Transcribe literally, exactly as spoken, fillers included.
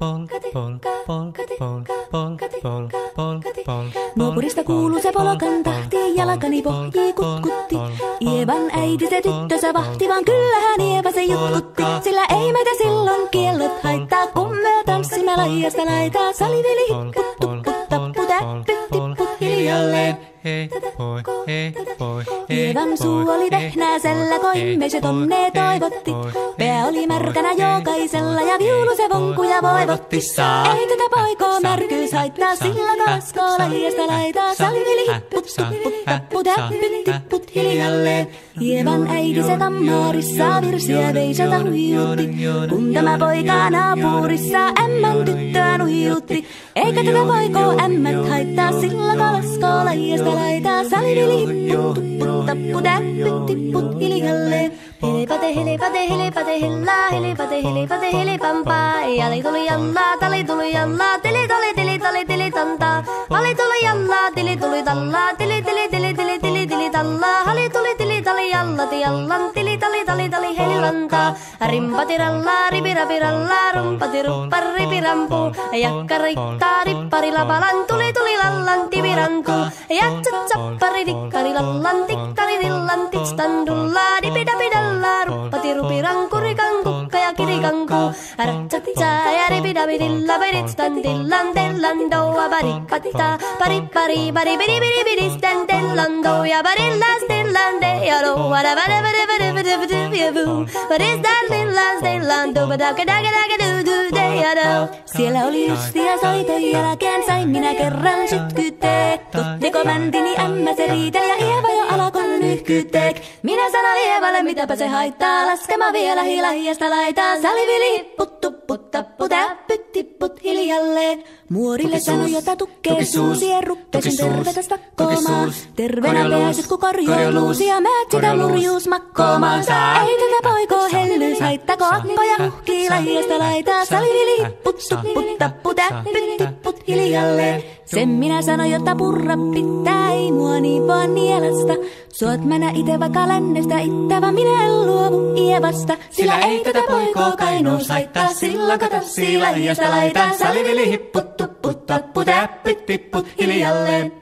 Nuopurista kuuluu se polokan tahti, jalkani pohjii kutkutti. Ievan äiti se tyttönsä vahti, vaan kyllähän Ieva se jutkutti. Sillä ei meitä silloin kiellot haittaa, kun me tanssimme laijasta laitaa. Salivili hipput, tupput, tapput, äppyt, tipput hiljalleen. Hei poi, hei poi, Ievan suu oli vehnäisellä, koimme se tonne toivotti. Pää oli märkänä jokaisella ja viulu se vonkuja voivotti. Ei tätä poikoo märkyys haittaa, sillä kaskoo laijasta laitaa. Salivili hipput, tupput, tapput, äppyt, tipput hiljalleen. Ievan äiti se tammaarissa virsiä veisata huijutti. Kun tämä poika naapurissa ämmän tyttöä nuhijutti. Eikä tätä poikoo ämmät haittaa, sillä kalaskoo laijasta laitaa. Salivili hipput, tupput, tapput, äppyt, tipput hiljalleen. Helipate, helipate, helipate, hellaa, helipate, helipate, helipampaa. Jali tuli jallaa, tali tuli jallaa, tili tuli, tili tuli, tili tantaa. Ali tuli jallaa, tili tuli tallaa, tili tili, tili tili, tili tili tallaa. Hali tuli, tili tali jallati jallan, tili tali, tali tali, helilantaa. Rimpati rallaa, ripirapi rallaa, rumpati ruppar, ripirampu. Jakka riittaa, rippari lapalan, tuli tuli lallan, tivirantu. Jatsat sappari, tikkari lallan, tikkari dillan, tikstan dullaa, dipidapidalla. Ruppati rupiranku, rikanku, ja kirikanku. Ratsatsa ja ripidapidilla, peritstan dillan, dellan, doa, baripatita. Pari pari pari piri piri piri stan dellan, doa, barillas, dillan, de, ja do, wada, wada, wada, wada, wada, wada, wada, what is that dillan, dellan, do, badaka, daka, daka, do, do, de, ja do. Siellä oli ystia soiton jälkeen, sain minä kerran sytkyteet. Tuttiko mäntini ämmä se riitel ja Ieva jo alkoi nyhkyteek. Minä sanon Ievalle, mitäpä se haittaa, laskema vielä hilahiasta laitaa. Salivili hipput, tupput, tapput, äppyt, tipput hiljalleen. Muorille sanoi, jota tukkee suusi, ruppesin tervetäs takkoomaan. Terveenä pääset, kun korjoiluusi ja määt sitä murjuus makkoomaan. Ei tätä poikoo hellyys haittako, akkoja huhkii lahiasta laitaa. Salivili hipput, tupput, tapput, äppyt, tipput hiljalleen. Sen minä sanoin, jotta purra pitää, ei mua niin vaan nielasta. Suot mänä ite vaikka lännestä ittävä, minä en luovu Ievasta. Sillä ei tätä poikoo kainuus haittaa, silloin kato lahiasta laitaa. Salivili hipput, tupput, tapput, äppyt, tipput hiljalleen.